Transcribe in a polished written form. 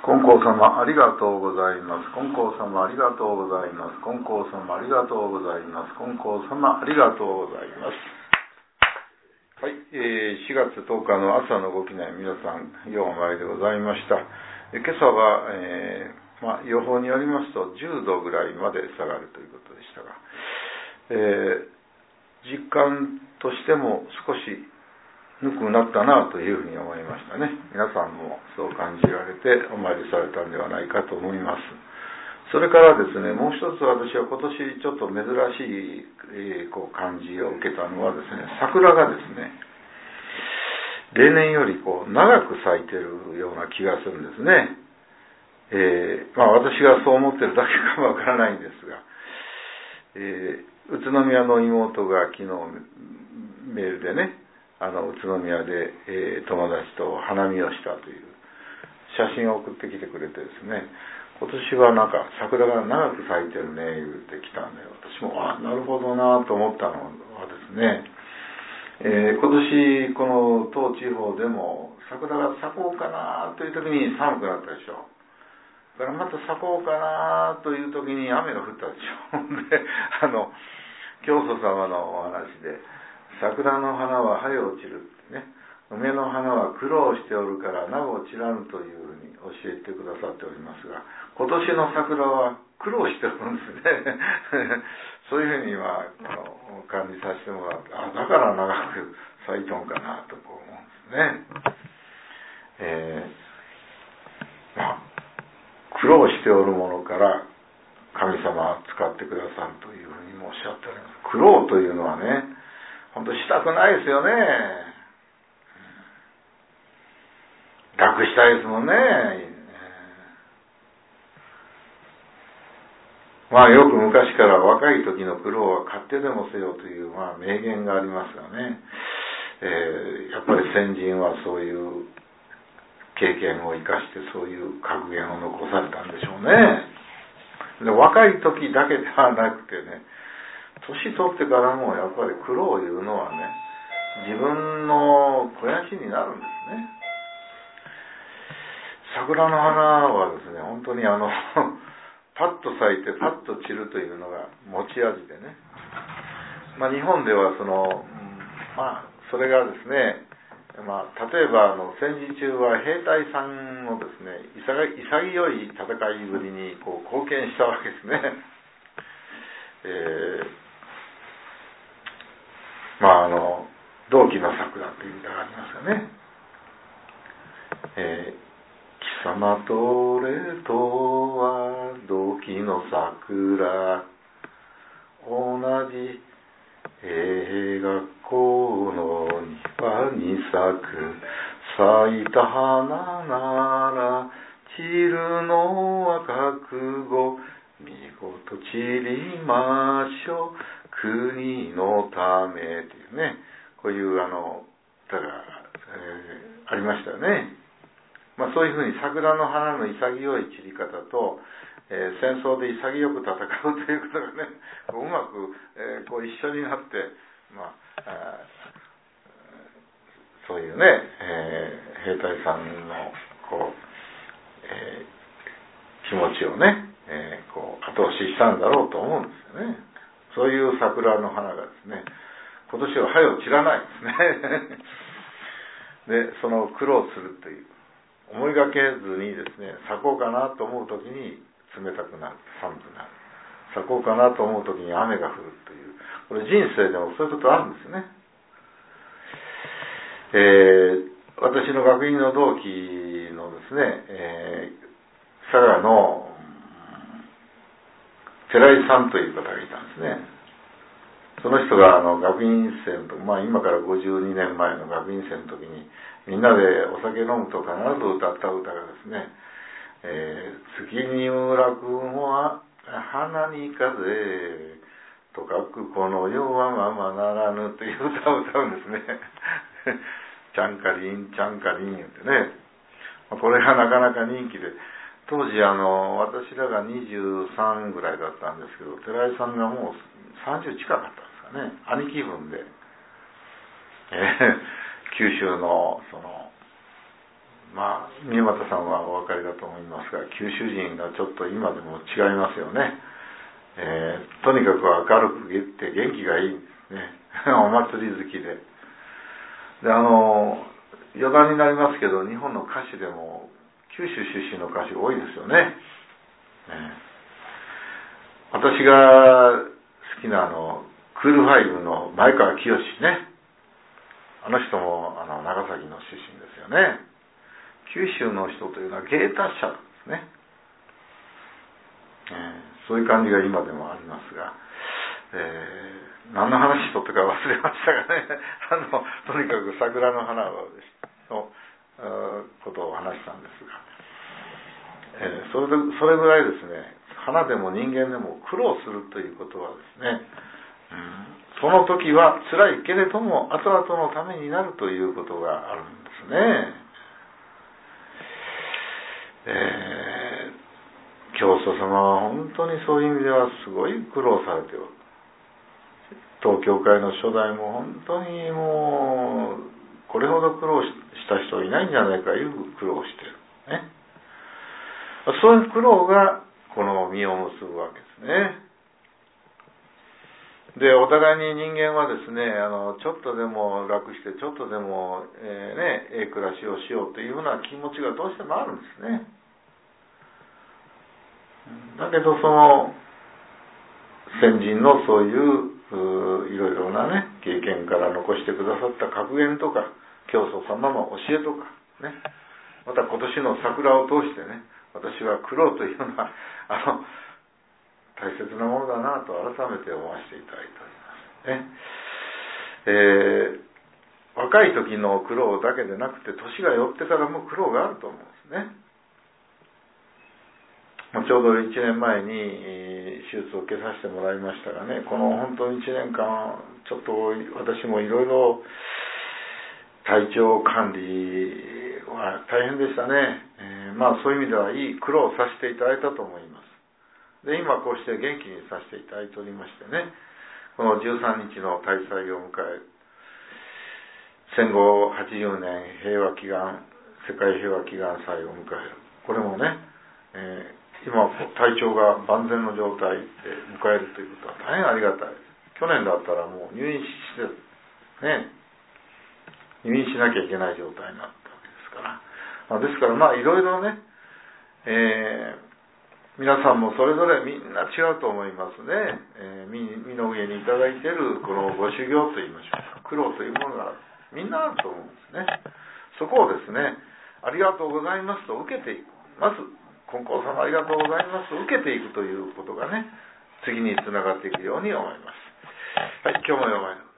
金光様ありがとうございます。金光様ありがとうございます。金光様ありがとうございます。金光様ありがとうございます。はい、4月10日の朝のご機内、皆さん4枚でございました。今朝は、予報によりますと10度ぐらいまで下がるということでしたが、実感としても少しぬくくなったなというふうに思いましたね。皆さんもそう感じられてお参りされたんではないかと思います。それからですね、もう一つ私は今年ちょっと珍しい、感じを受けたのはですね、桜がですね、例年より長く咲いているような気がするんですね。私がそう思ってるだけかもわからないんですが、宇都宮の妹が昨日メールでね、宇都宮で、友達と花見をしたという写真を送ってきてくれてですね、今年はなんか桜が長く咲いてるね言ってきたんで、私もなるほどなと思ったのはですね、今年この当地方でも桜が咲こうかなという時に寒くなったでしょ。だからまた咲こうかなという時に雨が降ったでしょ。で、教祖様のお話で、桜の花は早落ちるってね、梅の花は苦労しておるからなお散らぬというふうに教えてくださっておりますが、今年の桜は苦労しておるんですね。そういうふうに感じさせてもらって、だから長く咲いとんかなと思うんですね。苦労しておるものから神様は使ってくださるというふうにもおっしゃっております。苦労というのはね、本当したくないですよね。楽したいですもんね。よく昔から若い時の苦労は買ってでもせよという名言がありますがね、やっぱり先人はそういう経験を生かしてそういう格言を残されたんでしょうね。で、若い時だけではなくてね、年取ってからもやっぱり苦労いうのはね、自分の肥やしになるんですね。桜の花はですね、本当にパッと咲いてパッと散るというのが持ち味でね、日本ではそれがですね、例えば戦時中は兵隊さんのですね、潔い戦いぶりに貢献したわけですね。同期の桜という歌がありますよね。貴様と俺とは同期の桜、同じ学校の庭に咲く、咲いた花なら散るのは覚悟、見事散りましょう国のためというね、こういう歌が、ありましたよね。そういうふうに桜の花の潔い散り方と、戦争で潔く戦うということがね、うまく、一緒になって、そういうね、兵隊さんの気持ちをね、後押ししたんだろうと思うんですよね。そういう桜の花がですね、今年は早く散らないですね。で、その苦労するという、思いがけずにですね、咲こうかなと思うときに冷たくなる、寒くなる。咲こうかなと思うときに雨が降るという、これ人生でもそういうことあるんですね。私の学院の同期のですね、佐賀の寺井さんという方がいたんですね。その人が学院生の時、今から52年前の学院生の時に、みんなでお酒飲むと必ず歌った歌がですね、月に村君は花に風とかくこの世はままならぬという歌を歌うんですね。ちゃんかりんちゃんかりん言ってね、これがなかなか人気で、当時私らが23ぐらいだったんですけど、寺井さんがもう30近かったんですかね。兄貴分で、九州の宮俣さんはお分かりだと思いますが、九州人がちょっと今でも違いますよね。とにかく明るくて元気がいいんですね。お祭り好きで。で、余談になりますけど、日本の歌手でも九州出身の歌手多いですよね。私が好きなクールファイブの前川清ね。あの人も長崎の出身ですよね。九州の人というのは芸達者なんですね。そういう感じが今でもありますが、何の話しとったか忘れましたがね、とにかく桜の花のことを話したんですが、それぐらいですね、花でも人間でも苦労するということはですね、その時は辛いけれども後々のためになるということがあるんですね。教祖様は本当にそういう意味ではすごい苦労されておる。当教会の初代も本当にもうこれほど苦労した人いないんじゃないかいう苦労してるね。そういう苦労がこの実を結ぶわけですね。で、お互いに人間はですね、ちょっとでも楽してちょっとでも暮らしをしようというような気持ちがどうしてもあるんですね。だけどその先人のそういういろいろなね経験から残してくださった格言とか教祖様の教えとかね、また今年の桜を通してね、私は苦労というのは大切なものだなと改めて思わせていただいておりますね。若い時の苦労だけでなくて年が寄ってからも苦労があると思うんですね。ちょうど1年前に手術を受けさせてもらいましたがね、この本当に1年間ちょっと私もいろいろ体調管理は大変でしたね。そういう意味ではいい苦労をさせていただいたと思います。で、今こうして元気にさせていただいておりましてね、この13日の大祭を迎え、戦後80年世界平和祈願祭を迎える。これもね、今体調が万全の状態で迎えるということは大変ありがたいです。去年だったらもう入院しなきゃいけない状態になったわけですから、ですからいろいろね、皆さんもそれぞれみんな違うと思いますね。身の上にいただいているこのご修行といいましょうか、苦労というものがみんなあると思うんですね。そこをですね、ありがとうございますと受けていく。まず金光様ありがとうございますと受けていくということがね、次につながっていくように思います。はい、今日も読まれます。